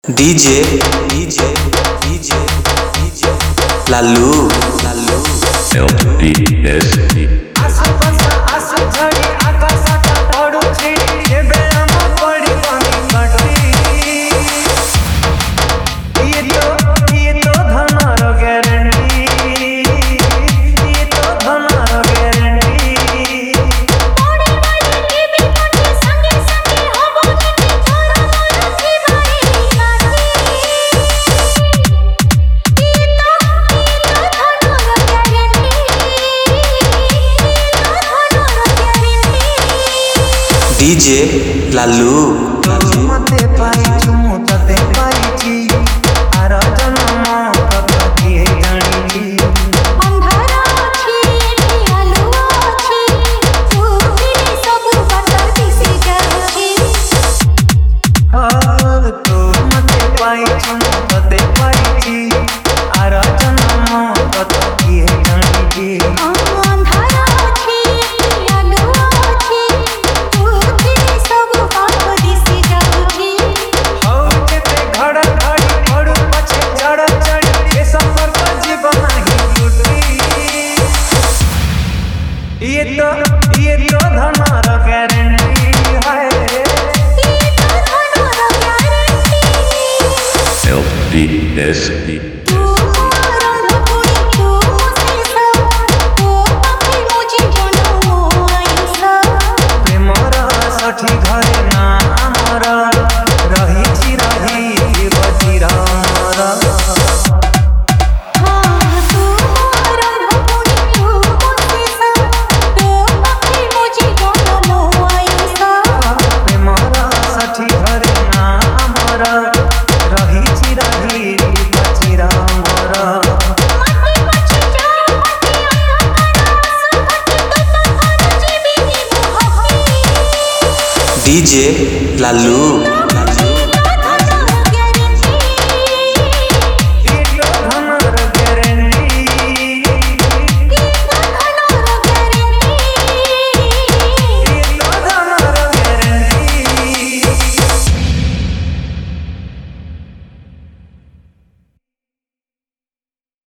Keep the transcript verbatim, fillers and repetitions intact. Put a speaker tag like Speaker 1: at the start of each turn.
Speaker 1: DJ DJ DJ DJ Lalu Lalu
Speaker 2: L D S D
Speaker 3: आसु बसा आसु झड़ी आकाशाचा पडुछि ए बेलामा पडी पनि कटी ये तो ये तो धनर ग्यारंटी ये तो धनर ग्यारंटी
Speaker 4: पड़ी वाली के भी पटी संगे संगे होबो नीति छोरा मोरा की भाई काटी ये तो ये तो धनर ग्यारंटी ये तो धनर ग्यारंटी
Speaker 1: डीजे लालू लालू
Speaker 3: मते पाई चुमु तते पाईछि आर जन्म कथा किए जानिछि
Speaker 4: अंधारा अछि आलू अछि चुपिने सब बात दिसि जाछि
Speaker 3: हाल तो मते पाई चुमु तते पाईछि आर जन्म कथा किए जानिछि
Speaker 4: अंधारा अछि आलू अछि चुपिने सब बात दिसि जाछि
Speaker 3: हौ जेते घड़ा घड़ी पड़ू पछे चढ़ चढ़ ए सफर का जीवन ही टूटी ये तो ये तो धनर गारंटी है
Speaker 4: ये तो धनर guarantee
Speaker 2: L D S D
Speaker 4: तू रंग पुरी तू मुसेसा ओ पखी मुझी बनो आइसा
Speaker 3: प्रेमर सठी घरे ना हमर रही रही जीवती रामर
Speaker 4: हाँ तू रंग पुरी तू मुसेसा ओ पखी मुझी बनो आइसा
Speaker 3: प्रेमर सठी घरे ना हमर रही रही जीवती रामर
Speaker 4: मती मची जा मती अंधकार सुखती तो तो जीवी मोहकी
Speaker 1: डीजे लालू